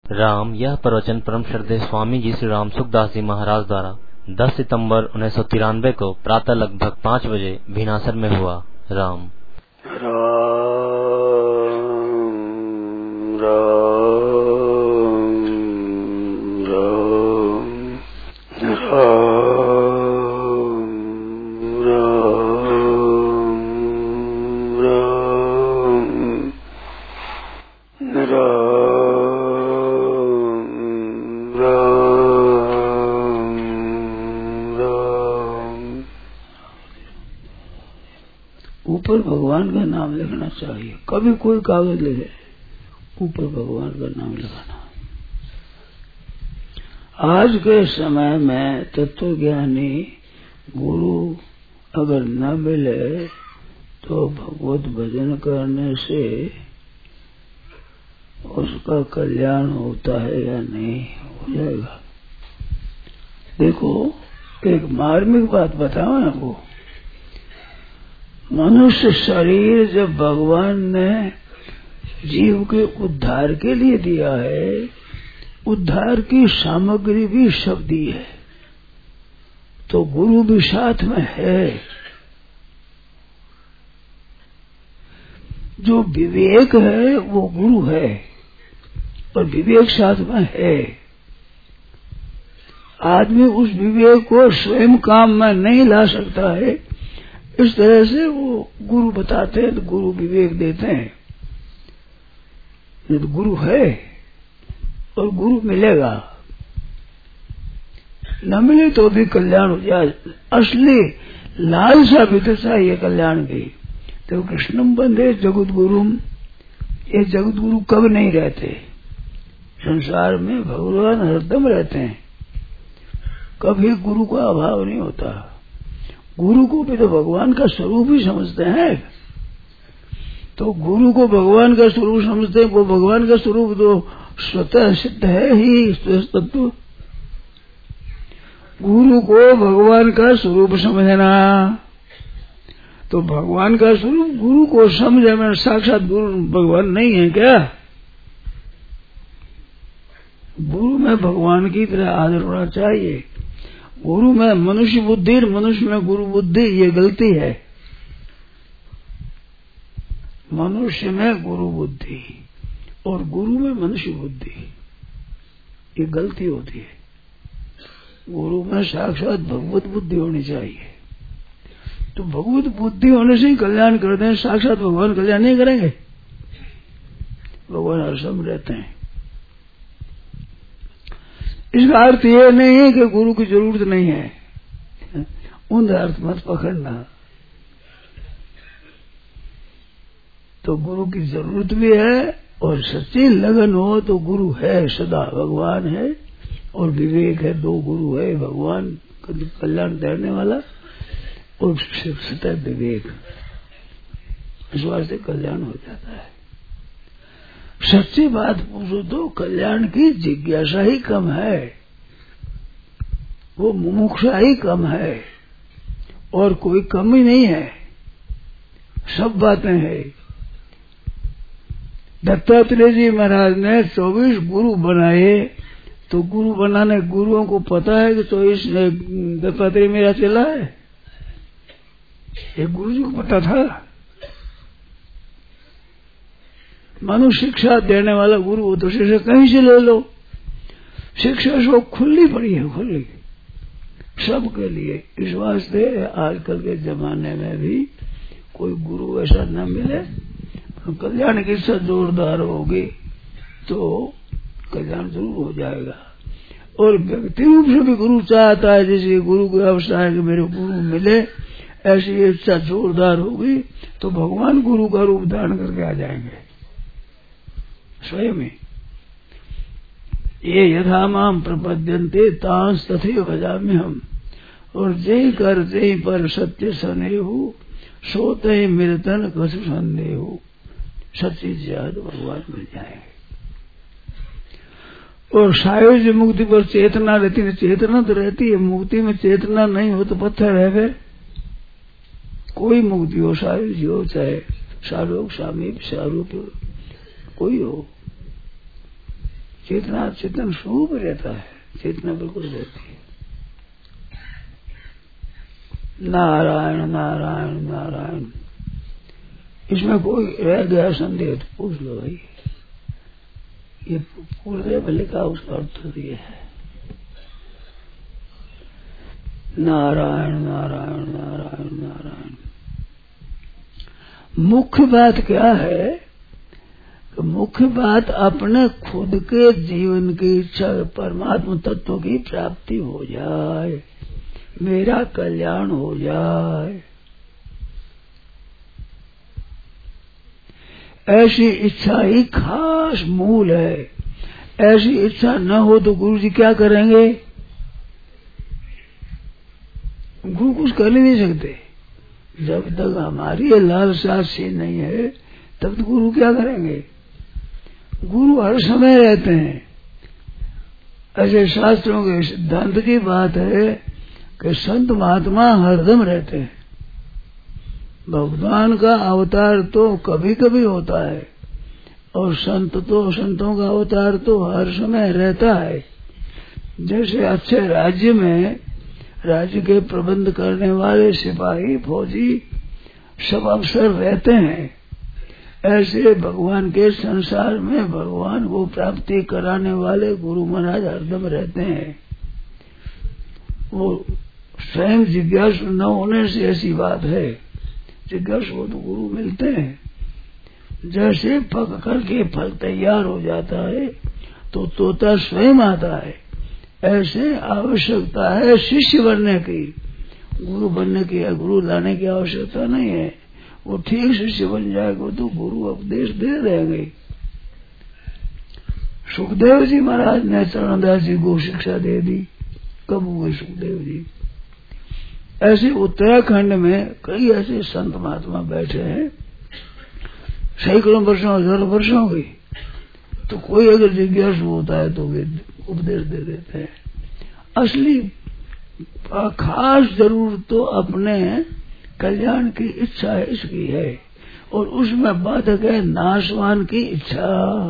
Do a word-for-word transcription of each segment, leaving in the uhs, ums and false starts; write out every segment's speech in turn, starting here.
राम यह प्रवचन परम श्रद्धेय स्वामी जी श्री राम सुखदास जी महाराज द्वारा दस सितंबर उन्नीस सौ तिरानवे को प्रातः लगभग पाँच बजे भीनासर में हुआ। राम राम राम राम राम राम। ऊपर भगवान का नाम लिखना चाहिए। कभी कोई कागज लिखे ऊपर भगवान का नाम लिखाना। आज के समय में तत्वज्ञानी गुरु अगर न मिले तो भगवत भजन करने से उसका कल्याण होता है या नहीं हो जाएगा। देखो एक मार्मिक बात बताओ आपको। मनुष्य शरीर जब भगवान ने जीव के उद्धार के लिए दिया है, उद्धार की सामग्री भी शब्दी है, तो गुरु भी साथ में है। जो विवेक है वो गुरु है और विवेक साथ में है। आदमी उस विवेक को स्वयं काम में नहीं ला सकता है, इस तरह से वो गुरु बताते हैं तो गुरु विवेक देते हैं। ये तो गुरु है और गुरु मिलेगा, न मिले तो भी कल्याण हो जाए। असली लालसा भी तो चाहिए कल्याण की। तो कृष्णम बंदे जगत गुरुम, ये जगत गुरु कब नहीं रहते। संसार में भगवान हरदम रहते हैं, कभी गुरु का अभाव नहीं होता। गुरु को भी तो भगवान का स्वरूप ही समझते हैं, तो गुरु को भगवान का स्वरूप समझते हैं। वो भगवान का स्वरूप तो स्वतः सिद्ध है ही तत्व। गुरु को भगवान का स्वरूप समझना, तो भगवान का स्वरूप गुरु को समझे में साक्षात गुरु भगवान नहीं है क्या। गुरु में भगवान की तरह आदर होना चाहिए। गुरु में मनुष्य बुद्धि, मनुष्य में गुरु बुद्धि, ये गलती है। मनुष्य में गुरु बुद्धि और गुरु में मनुष्य बुद्धि, ये गलती होती है। गुरु में साक्षात भगवत बुद्धि होनी चाहिए। तो भगवत बुद्धि होने से ही कल्याण करते हैं। साक्षात भगवान कल्याण नहीं करेंगे। भगवान हर समय रहते हैं। इसका अर्थ ये नहीं है कि गुरु की जरूरत नहीं है, उन अर्थ मत पकड़ना। तो गुरु की जरूरत भी है और सच्ची लगन हो तो गुरु है, सदा भगवान है और विवेक है। दो गुरु है, भगवान कल्याण करने वाला और सतह विवेक। इस वास्ते कल्याण हो जाता है। सच्ची बात पूछो तो कल्याण की जिज्ञासा ही कम है, वो मुमुक्षा ही कम है और कोई कमी नहीं है। सब बातें हैं। दत्तात्रेय जी महाराज ने चौबीस गुरु बनाए, तो गुरु बनाने गुरुओं को पता है कि चौबीस दत्तात्रेय मेरा चला है। एक गुरु जी को पता था। मनुष्य शिक्षा देने वाला गुरु हो तो शिक्षा कहीं से ले लो। शिक्षा सो खुली पड़ी है, खुली सबके लिए। इस वास्ते आजकल के जमाने में भी कोई गुरु ऐसा न मिले, कल्याण की इच्छा जोरदार होगी तो कल्याण जरूर हो जाएगा। और व्यक्ति रूप से भी गुरु चाहता है, जैसे गुरु की अवस्था है कि मेरे गुरु मिले, ऐसी इच्छा जोरदार होगी तो भगवान गुरु का रूप धारण करके आ जाएंगे स्वयं ही। ये यथा माम प्रपद्यन्ते तांस तथैव भजामि हम। और जय कर जय पर सत्य सनेहु, सोते मिलतन कसु संदेहु। सच्ची याद भगवान मिल जाएंगे। और सायुज्य मुक्ति पर चेतना रहती है। चेतना तो रहती है, मुक्ति में चेतना नहीं हो तो पत्थर है। फिर कोई मुक्ति हो, सायुज्य हो, चाहे सालोक सामीप सारूप कोई हो, चेतना चेतन स्वरूप रहता है, चेतना बिल्कुल रहती है। नारायण नारायण नारायण, इसमें कोई रह गया संदेह तो पूछ लो भाई। ये पूरे में लिखा उसका अर्थ ये है, नारायण नारायण नारायण नारायण। मुख्य बात क्या है कि मुख्य बात अपने खुद के जीवन की इच्छा परमात्मा तत्व की प्राप्ति हो जाए, मेरा कल्याण हो जाए, ऐसी इच्छा ही खास मूल है। ऐसी इच्छा न हो तो गुरु जी क्या करेंगे? गुरु कुछ कर ही नहीं सकते। जब तक हमारी ये लालसा से नहीं है तब तो गुरु क्या करेंगे? गुरु हर समय रहते हैं। ऐसे शास्त्रों के सिद्धांत की बात है कि संत महात्मा हरदम रहते हैं। भगवान का अवतार तो कभी कभी होता है और संत तो संतों का अवतार तो हर समय रहता है। जैसे अच्छे राज्य में राज्य के प्रबंध करने वाले सिपाही फौजी सब अफसर रहते हैं, ऐसे भगवान के संसार में भगवान को प्राप्ति कराने वाले गुरु महाराज हरदम रहते हैं। वो स्वयं जिज्ञासु न होने से ऐसी बात है, जिज्ञासु हो तो गुरु मिलते हैं। जैसे पक करके फल तैयार हो जाता है तो तोता स्वयं आता है, ऐसे आवश्यकता है शिष्य बनने की, गुरु बनने की है, गुरु लाने की आवश्यकता नहीं है। वो ठीक शिष्य बन जाएगा तो गुरु उपदेश दे देंगे। सुखदेव जी महाराज ने चरणदास जी को शिक्षा दे दी। कब हुए सुखदेव जी? ऐसे उत्तराखंड में कई ऐसे संत महात्मा बैठे हैं, सैकड़ों वर्षों हजारों वर्षों की, तो कोई अगर जिज्ञासु होता है तो वे उपदेश दे देते हैं। असली खास जरूर तो अपने कल्याण की इच्छा है, इसकी है, और उसमें बाधक है नाशवान की इच्छा।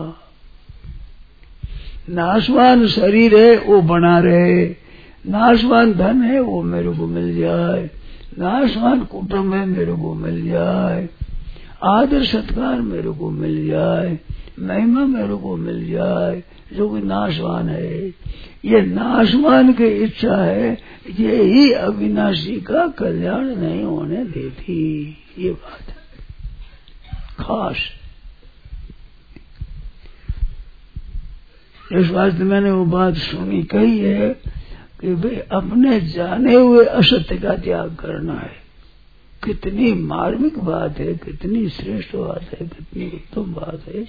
नाशवान शरीर है वो बना रहे, नाशवान धन है वो मेरे को मिल जाए, नाशवान कुटुंब है मेरे को मिल जाए, आदर सत्कार मेरे को मिल जाए, महिमा मेरे को मिल जाए, जो कि नाशवान है। ये नाशवान की इच्छा है, ये ही अविनाशी का कल्याण नहीं होने देती। ये बात है खास। इस वास्ते मैंने वो बात सुनी कही है कि भाई अपने जाने हुए असत्य का त्याग करना है। कितनी मार्मिक बात है, कितनी श्रेष्ठ बात है, कितनी उत्तम बात है।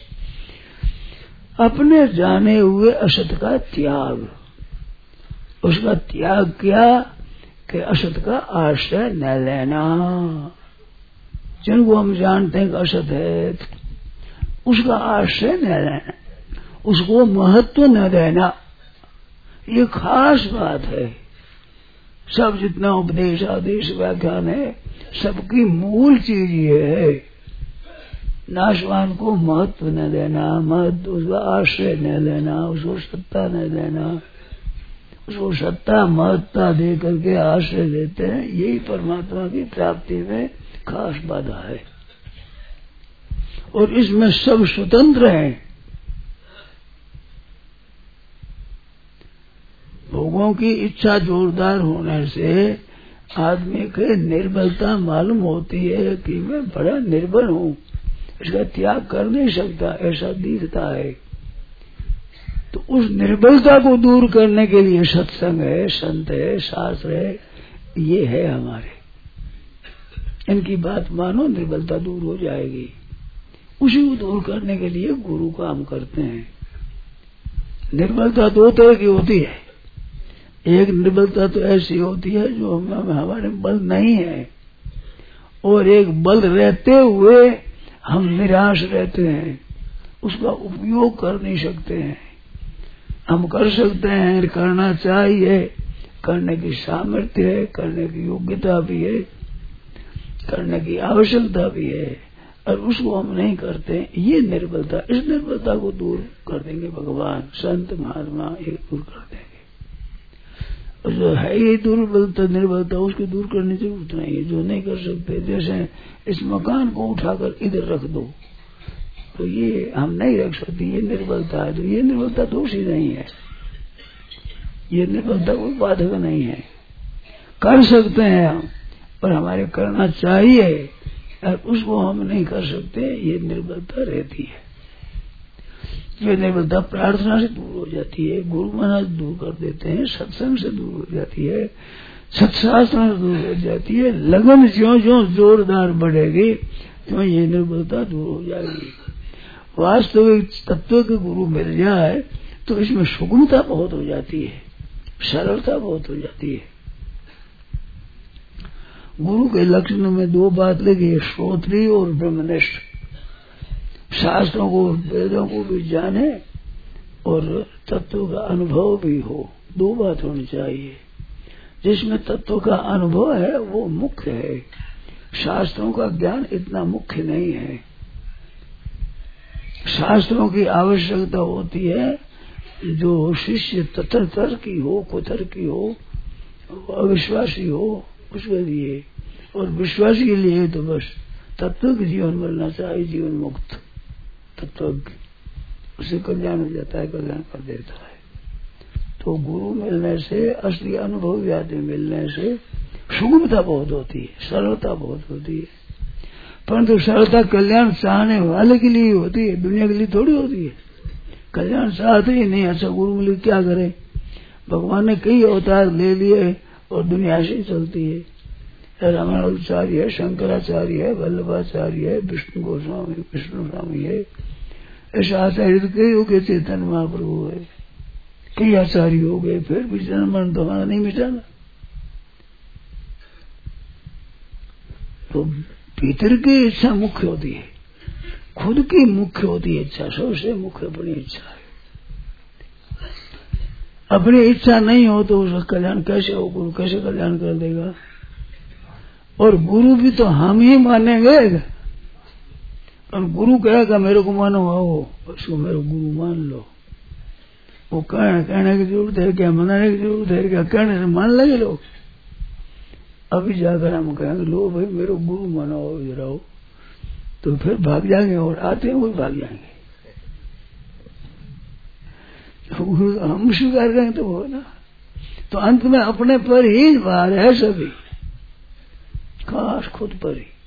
अपने जाने हुए असत का त्याग, उसका त्याग क्या कि असत का आश्रय न लेना। जिनको हम जानते हैं कि असत है उसका आश्रय न लेना, उसको महत्व न देना, ये खास बात है। सब जितना उपदेश आदेश व्याख्यान है सबकी मूल चीज ये है, नाशवान को महत्व न देना, महत्व उसका आश्रय न लेना, उसको सत्ता न देना। उसको सत्ता महत्ता दे करके आश्रय देते हैं, यही परमात्मा की प्राप्ति में खास बाधा है। और इसमें सब स्वतंत्र हैं। भोगों की इच्छा जोरदार होने से आदमी के निर्बलता मालूम होती है कि मैं बड़ा निर्बल हूँ, इसका त्याग कर नहीं सकता, ऐसा दिखता है। तो उस निर्बलता को दूर करने के लिए सत्संग है, संत है, शास्त्र है, ये है हमारे। इनकी बात मानो, निर्बलता दूर हो जाएगी। उसी को दूर करने के लिए गुरु काम करते हैं। निर्बलता दो तरह की होती है। एक निर्बलता तो ऐसी होती है जो हम हमारे बल नहीं है, और एक बल रहते हुए हम निराश रहते हैं, उसका उपयोग कर नहीं सकते हैं। हम कर सकते हैं, करना चाहिए, करने की सामर्थ्य है, करने की योग्यता भी है, करने की आवश्यकता भी है। और उसको हम नहीं करते, ये निर्बलता, इस निर्बलता को दूर कर देंगे भगवान, संत महात्मा ये दूर कर देंगे। और जो है ये दुर्बलता निर्बलता, उसको दूर करने से उतना ही, जो नहीं कर सकते, जैसे इस मकान को उठाकर इधर रख दो, तो ये हम नहीं रख सकते, ये निर्बलता है। तो ये निर्बलता दोष ही नहीं है, ये निर्बलता कोई बाधक नहीं है, कर सकते हैं हम, पर हमारे करना चाहिए, और उसको हम नहीं कर सकते, ये निर्बलता रहती है। ये निर्बलता प्रार्थना से दूर हो जाती है, गुरु महाराज दूर कर देते हैं, सत्संग से दूर हो जाती है, सत्शास्त्र से दूर हो जाती है। लगन ज्यों ज्यों जोरदार बढ़ेगी त्यों ये निर्बलता दूर हो जाएगी। वास्तविक तत्व के गुरु मिल जाए तो इसमें सुगमता बहुत हो जाती है, सरलता बहुत हो जाती है। गुरु के लक्षण में दो बात लगी है, श्रोत्री और ब्रह्मनिष्ठ, शास्त्रों को वेदों को भी जाने और तत्व का अनुभव भी हो, दो बात होनी चाहिए। जिसमें तत्व का अनुभव है वो मुख्य है, शास्त्रों का ज्ञान इतना मुख्य नहीं है। शास्त्रों की आवश्यकता होती है जो शिष्य तर्की हो, कुतर्की हो, अविश्वासी हो, उसके लिए, और विश्वासी के लिए तो बस तत्व के जीवन मिलना चाहिए, जीवन मुक्त तत्व, उसे कल्याण हो जाता है, कल्याण कर देता है। तो गुरु मिलने से, असली अनुभव यादें मिलने से सुगमता बहुत होती है, सरलता बहुत होती है। परंतु सरलता कल्याण चाहने वाले के लिए होती है, दुनिया के लिए थोड़ी होती है। कल्याण चाहते ही नहीं, अच्छा गुरु मिले क्या करे, भगवान ने कई अवतार ले लिए और दुनिया से चलती है। रामानुजाचार्य है, शंकराचार्य है, वल्लभाचार्य है, विष्णु गोस्वामी, विष्णु स्वामी है, ऐसा आचार्य तो कई हो गए, चैतन्य महाप्रभु है, कई आचार्य हो गए, फिर भी जन्म मरण तो हमारा नहीं मिटाना। तो भीतर की इच्छा मुख्य होती है, खुद की मुख्य होती है इच्छा, सबसे मुख्य अपनी इच्छा है। अपनी इच्छा नहीं हो तो उसका कल्याण कैसे हो, गुरु कैसे कल्याण कर देगा। और गुरु भी तो हम ही मानेंगे, और गुरु कहेगा मेरे को मानो, आओ उसको मेरे गुरु मान लो। वो कहने कहने की जरूरत है क्या, मनाने की जरूरत है क्या, कहने से मान लगे लोग। अभी जाकर हम कहेंगे लो भाई मेरे गुरु मानो इधर आओ, तो फिर भाग जाएंगे, और आते हैं वो भाग जाएंगे। हम स्वीकार करेंगे तो वो ना, तो अंत में अपने पर ही भार है सभी, खास खुद पर ही।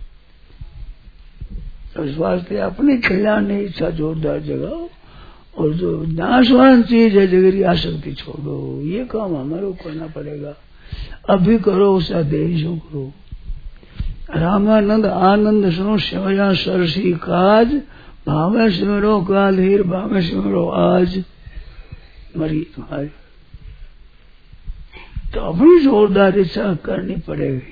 इस वास्ते अपनी कल्याण की इच्छा जोरदार जगाओ, और जो नाशवान चीज है जगरी आसक्ति छोड़ो, ये काम हमारे को करना पड़ेगा। अभी करो उसे देरी से करो। रामानंद आनंद सुनो शिवया सरसी काज, भावे सिमरो काल हीर भावे सिमरो आज, मरी तुम्हारी। तो अपनी जोरदार इच्छा करनी पड़ेगी।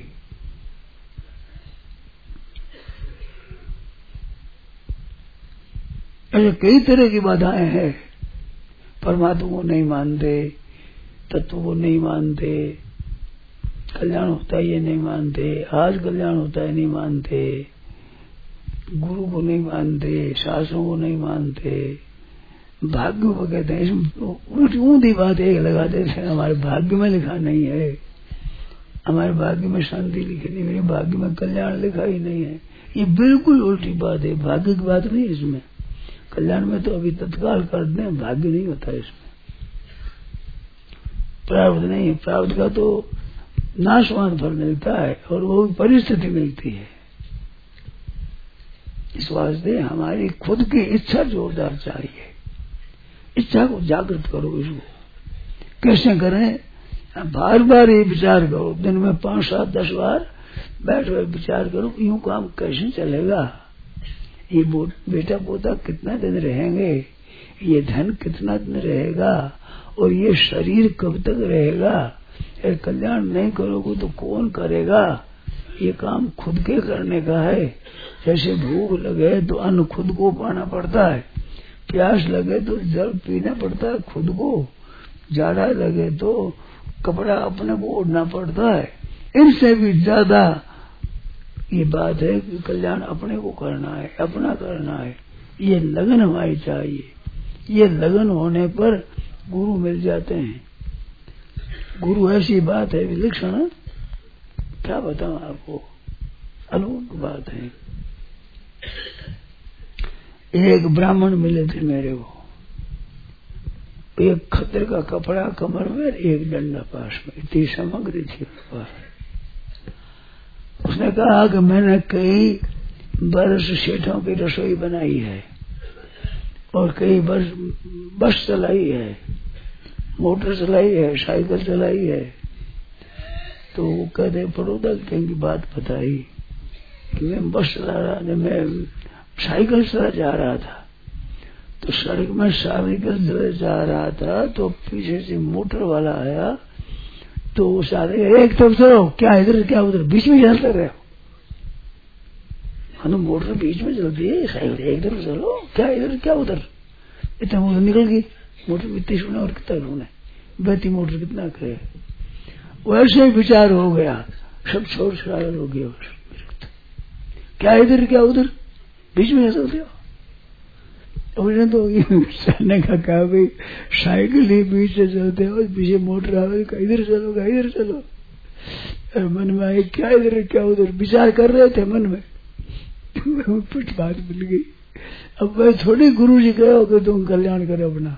ऐसे कई तरह की बाधाएं हैं, परमात्मा को नहीं मानते, तत्व को नहीं मानते, कल्याण होता है ये नहीं मानते, आज कल्याण होता है नहीं मानते, गुरु को नहीं मानते, शास्त्रों को नहीं मानते, भाग्य को कहते हैं। इसमें उल्टी ऊंधी बात एक लगा देते हैं, हमारे भाग्य में लिखा नहीं है, हमारे भाग्य में शांति लिखी नहीं, मेरे भाग्य में कल्याण लिखा ही नहीं है। ये बिल्कुल उल्टी बात है, भाग्य की बात नहीं इसमें। कल्याण में तो अभी तत्काल कर दें, भाग्य नहीं होता इसमें, प्रारब्ध नहीं है। प्रारब्ध का तो नाशवान फल मिलता है, और वो परिस्थिति मिलती है। इस वास्ते हमारी खुद की इच्छा जोरदार चाहिए, इच्छा को जागृत करो। इसको कैसे करें, बार बार ये विचार करो, दिन में पांच सात दस बार बैठ कर विचार करो, यूं काम कैसे चलेगा, ये बेटा पोता कितना दिन रहेंगे, ये धन कितना दिन रहेगा, और ये शरीर कब तक रहेगा, ये कल्याण नहीं करोगे तो कौन करेगा। ये काम खुद के करने का है। जैसे भूख लगे तो अन्न खुद को पाना पड़ता है, प्यास लगे तो जल पीना पड़ता है खुद को, जाड़ा लगे तो कपड़ा अपने को ओढ़ना पड़ता है। इनसे भी ज्यादा ये बात है कि कल्याण अपने को करना है, अपना करना है, ये लगन हमारी चाहिए। ये लगन होने पर गुरु मिल जाते हैं। गुरु ऐसी बात है विलक्षण, क्या बताऊं आपको, अलौकिक बात है। एक ब्राह्मण मिले थे मेरे को, एक खद्दर का कपड़ा कमर में, एक डंडा पास में, इतनी सामग्री थी उसके पास। उसने कहा कि मैंने कई वर्ष सेठों की रसोई बनाई है और कई वर्ष बस चलाई है, मोटर चलाई है, साइकिल चलाई है। तो वो कहते पड़ोदा की बात बताई कि मैं बस चला रहा था, मैं साइकिल चला जा रहा था, तो सड़क में साइकिल चला जा रहा था तो पीछे से मोटर वाला आया, तो सारे एक तरफ चलो, क्या इधर क्या उधर, बीच में चलते रहे। हाँ, मोटर बीच में चलती है, साइकिल एक तरफ चलो, क्या इधर क्या उधर, इतना मोटर निकल गई। मोटर इतनी सुना और कितना ढूंढे, बहती मोटर कितना करे। वैसे ही विचार हो गया, सब छोड़ छुड़ा हो गया, क्या इधर क्या उधर, बीच में चलते हो। उसने तो कहने का कहा भाई साइकिल ही बीच से चलते हो, पीछे मोटर आवे, इधर चलो इधर चलो। और मन में आए क्या इधर क्या उधर, विचार कर रहे थे मन में, कुछ बात मिल गई। अब वह थोड़ी गुरु जी कहो कि तुम कल्याण करो अपना,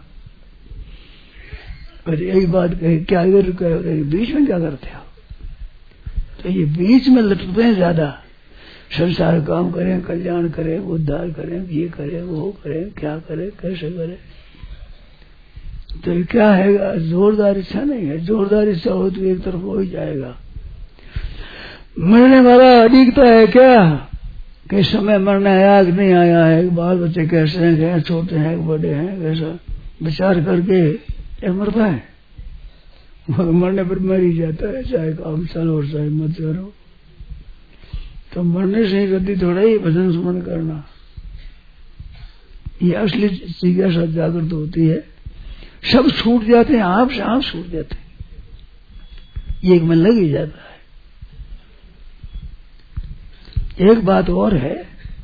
और यही बात कही क्या इधर कहो, बीच में क्या करते हो। तो ये बीच में लटकते हैं ज्यादा, संसार काम करें, कल्याण करें, उद्धार करें, ये करें वो करें, क्या करें कैसे करें। तो क्या है, जोरदार इच्छा नहीं है, जोरदार इच्छा हो तो एक तरफ हो ही जाएगा। मरने वाला अधिकता है क्या कि समय मरना याद नहीं आया है, बाल बच्चे कैसे हैं, क्या छोटे हैं बड़े हैं, कैसा विचार करके मरता है। मरने पर मर ही जाता है, चाहे काम चलो और चाहे मत चलो। तो मरने से ही गति थोड़ा ही भजन स्मरण करना, ये असली जिज्ञासा जागृत होती है। सब छूट जाते हैं, आप से आप छूट जाते हैं, ये एक मन लग ही जाता है। एक बात और है,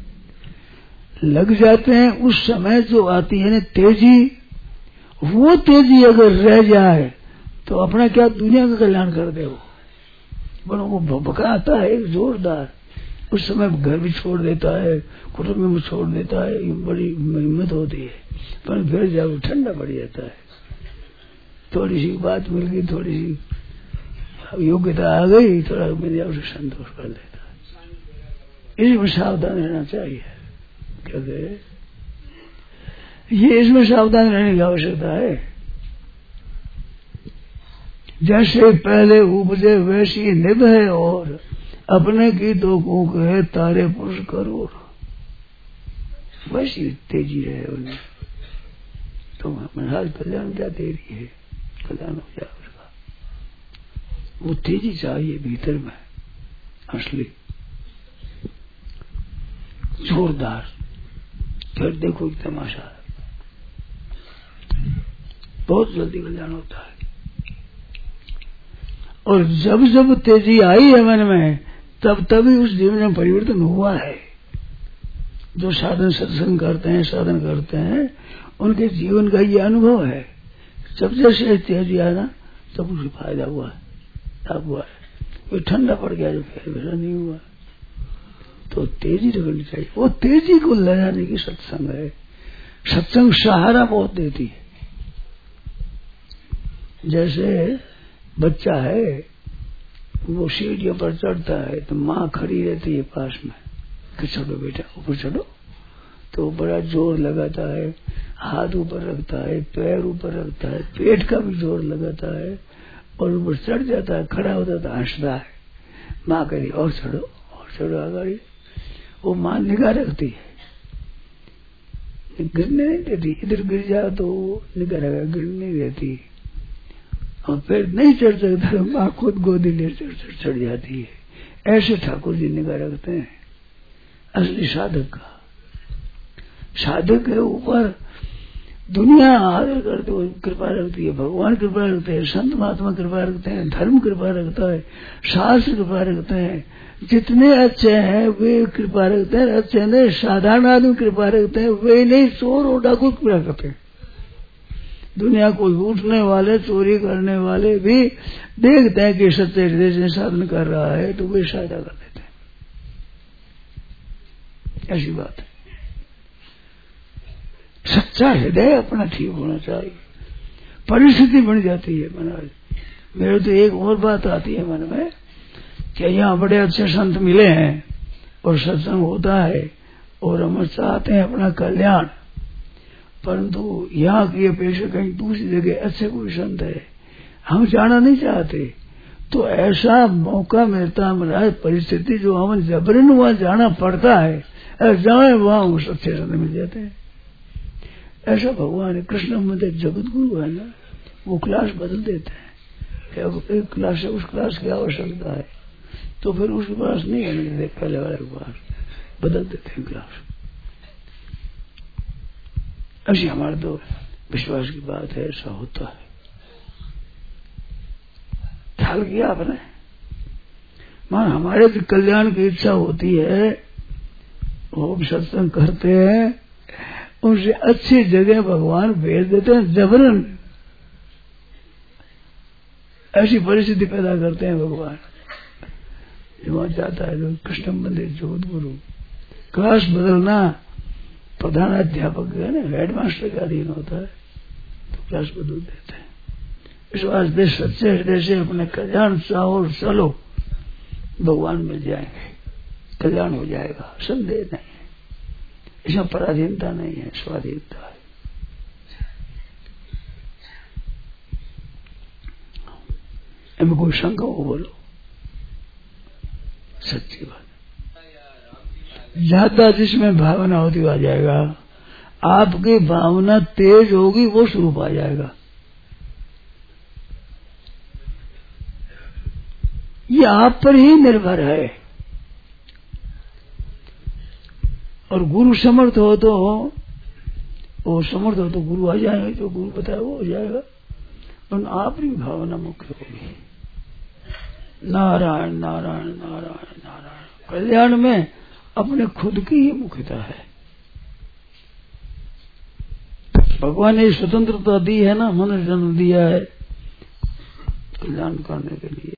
लग जाते हैं उस समय जो आती है ना तेजी, वो तेजी अगर रह जाए तो अपना क्या दुनिया का कल्याण कर दे। वो वो भकाता है एक जोरदार, उस समय घर भी छोड़ देता है, कुटुंब में छोड़ देता है, ये बड़ी हिम्मत होती है। पर फिर जब ठंडा पड़ जाता है, थोड़ी सी बात मिल गई, थोड़ी सी योग्यता आ गई, थोड़ा मेरे उसे संतोष कर लेता है। इसमें सावधान रहना चाहिए। क्या कहे, ये इसमें सावधान रहने की आवश्यकता है। जैसे पहले उपजे वैसी निभ है, और अपने की तो कूक है तारे पुरुष करोड़, वैसी तेजी रहे उन्हें। तो महाराज कल्याण क्या देरी है, कल्याण हो जाए उसका। वो तेजी चाहिए भीतर में, असली जोरदार। फिर देखो एक तमाशा है, बहुत जल्दी कल्याण होता है। और जब जब तेजी आई है मन में, तब तभी उस जीवन में परिवर्तन हुआ है। जो साधन सत्संग करते हैं, साधन करते हैं, उनके जीवन का ये अनुभव है। जब जैसे तेजी आया ना, तब उसे फायदा हुआ है, तब हुआ है। कोई ठंडा पड़ गया जो फिर वैसा नहीं हुआ। तो तेजी रखनी चाहिए, वो तेजी को ले जाने की सत्संग है। सत्संग सहारा बहुत देती है। जैसे बच्चा है, वो सीढ़ियों पर चढ़ता है तो माँ खड़ी रहती है पास में कि चलो बेटा ऊपर चढ़ो। तो बड़ा जोर लगाता है, हाथ ऊपर रखता है, पैर ऊपर रखता है, पेट का भी जोर लगाता है, और ऊपर चढ़ जाता है, खड़ा होता है, हंसता है। माँ कह रही और चढ़ो और चढ़ो आगे। वो माँ निगाह रखती है, गिरने नहीं देती। इधर गिर जाए तो निगाह रखा, गिरने नहीं देती। और फिर नहीं चढ़ सकता तो माँ खुद गोदी ले चढ़ चढ़ जाती है। ऐसे ठाकुर जी निगाह रखते हैं असली साधक का। साधक के ऊपर दुनिया आदर करते हुए कृपा रखती है, भगवान कृपा रखते हैं, संत महात्मा कृपा रखते हैं, धर्म कृपा रखता है, शास्त्र कृपा रखते हैं, जितने अच्छे हैं वे कृपा रखते हैं, अच्छे नहीं साधारण आदमी कृपा रखते हैं, वे नहीं चोर और डाकू कृपा करते हैं। दुनिया को लूटने वाले चोरी करने वाले भी देखते हैं कि सच्चे हृदय से साधन कर रहा है तो वे सहायता कर देते हैं। ऐसी बात है। सच्चा हृदय अपना ठीक होना चाहिए। परिस्थिति बन जाती है महाराज। मेरे तो एक और बात आती है मन में कि यहाँ बड़े अच्छे संत मिले हैं और सत्संग होता है और हम चाहते हैं अपना कल्याण, परंतु यहाँ की अपेक्षा कहीं दूसरी जगह अच्छे कोई संत है, हम जाना नहीं चाहते, तो ऐसा मौका मिलता है महाराज, परिस्थिति जो हमें जबरन वहां जाना पड़ता है, जाए वहां उस अच्छे संत मिल जाते हैं। ऐसा भगवान है। कृष्ण मंदिर जगत गुरु है ना, वो क्लास बदल देते हैं। अब एक क्लास से उस क्लास की आवश्यकता है तो फिर उसके पास नहीं आने देते, पहले वाले के पास बदल देते हैं क्लास। ऐसी हमारे तो विश्वास की बात है, ऐसा होता है। ख्याल किया आपने? मान हमारे भी कल्याण की इच्छा होती है, वो सत्संग करते हैं, उनसे अच्छी जगह भगवान भेज देते हैं जबरन। ऐसी परिस्थिति पैदा करते हैं भगवान। वहां जाता है तो कृष्ण मंदिर जोध गुरु, क्लास बदलना प्रधान अध्यापक है ना, हेडमास्टर का अधीन होता है, तो क्लास बदल देते हैं। इस वास्ते सच्चे हृदय से अपने कल्याण चाहो और चलो, भगवान मिल जाएंगे, कल्याण हो जाएगा, संदेह नहीं है। इसमें पराधीनता नहीं है, स्वाधीनता है। इनमें कोई शंका हो बोलो, सच्ची बात। ज्यादा जिसमें भावना होती आ जाएगा, आपकी भावना तेज होगी वो स्वरूप आ जाएगा। ये आप पर ही निर्भर है। और गुरु समर्थ हो तो वो समर्थ हो तो गुरु आ जाएंगे, जो गुरु बताए वो हो जाएगा। और आपकी भावना मुख्य होगी, नारायण नारायण नारायण नारायण। कल्याण में अपने खुद की ही मुख्यता है। भगवान ने स्वतंत्रता दी है ना, मनुष्य जन्म दिया है कल्याण करने के लिए।